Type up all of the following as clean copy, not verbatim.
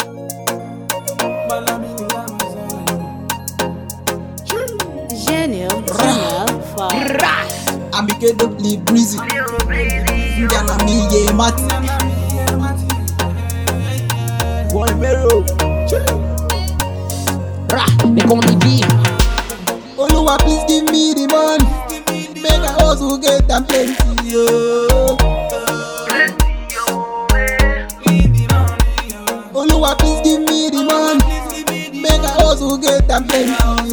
Gênio, I'm incredibly breezy. Gana me ye mati. Boy Mero. They call me D. Oluwa, please give me the money. Make I also get them plenty. Oluwa, please give me the money. Make I also get them plenty.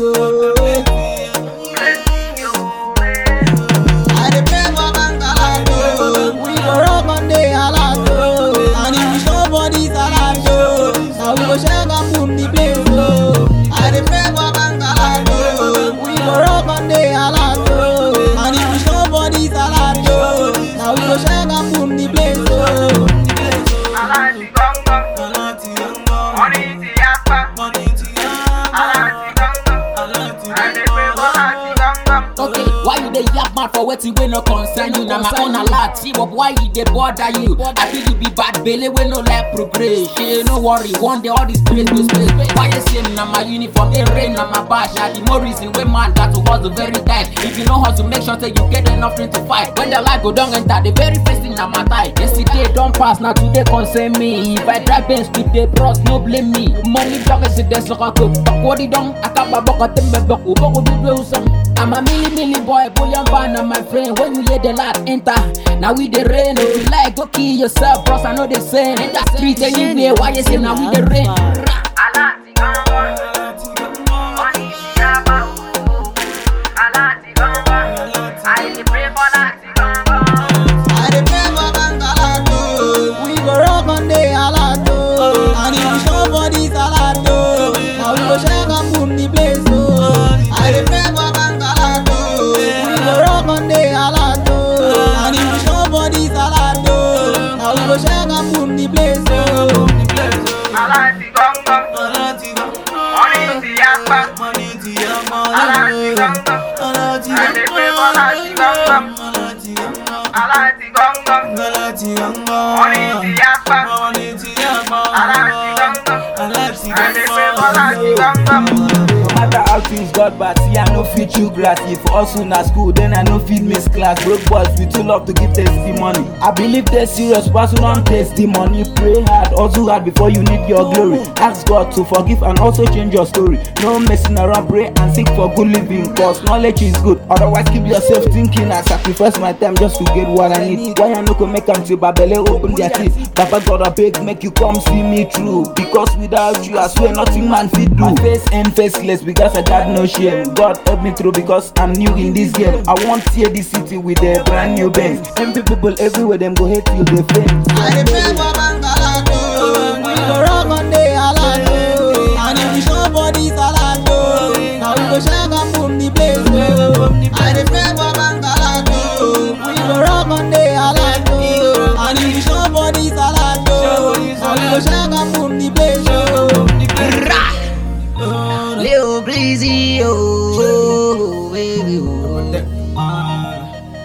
I dey pray for Bangala, we go rock on the halal, and if nobody's allowed, now we go share and boom the place. I dey pray for Bangala, we go rock on the halal, and if nobody's allowed, now we go share and boom the place. Okay, why you dey yap mad for wetin wey no concern you? Na my own alert, see but why you dey bother you? I feel you be bad belle wey no like progress. Shey no worry, one day all this place go space. Why you say na my uniform, it rain na my bash? Na the more reason wey man got to hustle very tight. If you know how to make sure that you get enough to fight. When the light go down enter, the very first thing na my tie. Yesterday don't pass, now today concern me. If I drive Benz today, bros no blame me. Money talk is the so I cook. What it done? I can't buy bucket tembe buck. Buck do some. I'm a milli boy, bullion van and my friend. When you hear the light enter, now we the rain. If you like, go kill yourself, bros. I know the same. In the street anyway, why you say now we the rain? I dey pray for Bangala, we go rock on the halal, and if nobody's allowed, now we go share and boom the place. I dey pray for Bangala, we go rock on the halal, and if nobody's allowed, now we go share and boom the place. No matter how things got bad, see I no fit you grass. If also na school, then I no fit miss class. Broke boys, we too love to give testimony. I believe they're serious, person don't testimony. Pray hard, also hard before you need your glory. Ask God to forgive and also change your story. No messing around, pray and seek for good living. Cause knowledge is good, otherwise keep yourself thinking. I sacrifice my time just to get what I need. Why I no go make am till Babele open their teeth? Papa God I beg, make you come see me through. Because without you, I swear nothing man fit do. My face ain't faceless because I got no shame. God help me through because I'm new in this game. I want to see this city with a brand new Benz. Envy people everywhere, them go hate till they faint. I dey pray for Bangala, we go rock on the halal, and if nobody's allowed, now we go share and boom the place. I dey pray for Bangala, we go rock on the halal, and if nobody's allowed, now we go share and